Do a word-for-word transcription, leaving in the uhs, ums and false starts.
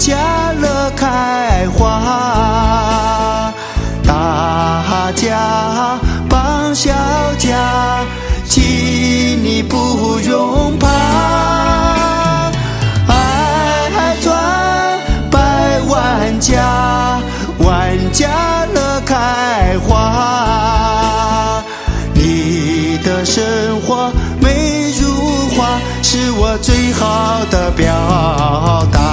家乐开花，大家帮小家，请你不用怕。爱传百万家，万家乐开花。你的生活美如画，是我最好的表达。